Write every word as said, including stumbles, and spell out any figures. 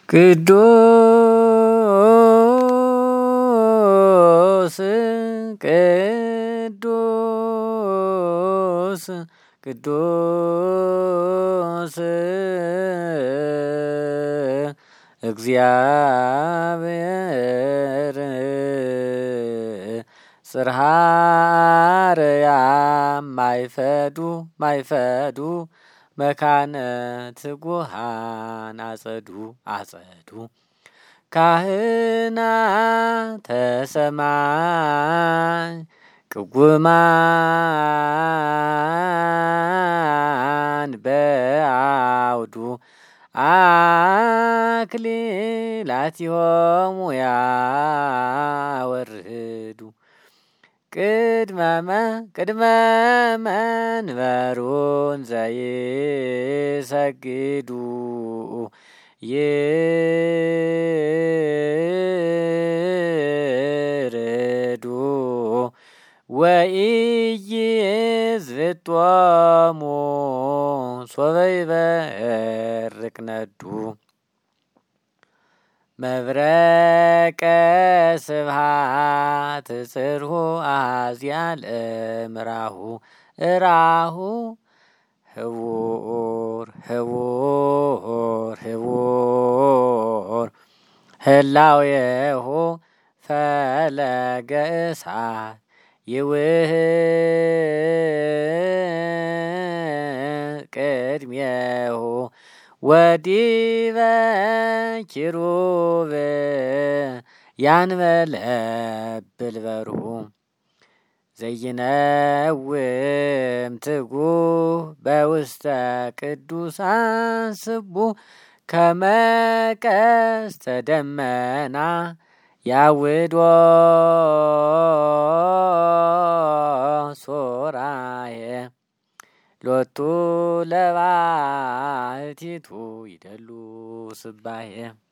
ቅዱስ ቅዱስ ቅዱስ እግዚአብሔር ጽርሐ አርያም ማይፈዱ ማይፈዱ መካነ ትጉሃን አጸዱ አጸዱ ካህናተ ሰማይ ቅጉማን በአውዱ አክሊላቲሆሙ ያወርዱ ቅድመ ቅድመ መንበሩን ዘይሰግዱ ይርዱ ወኢይዝብጦሙ ሶበ ይበርቅ ነዱ መብረቀ ስብሐት ጽርሑ አዝያለ ምራሁ እራሁ ህቡር ህቡር ህቡር ህላዌሁ ፈለገ እሳት ይውህድ ቅድሜሁ ወዲበ ኪሩብ ያንበለብል በርሁ ዘይነውም ትጉህ በውስተ ቅዱሳን ስቡሕ ከመ ቀስተ ደመና ያውዶ ሶራየ ሎቱ ለባሕቲቱ ይደሉ ስባየ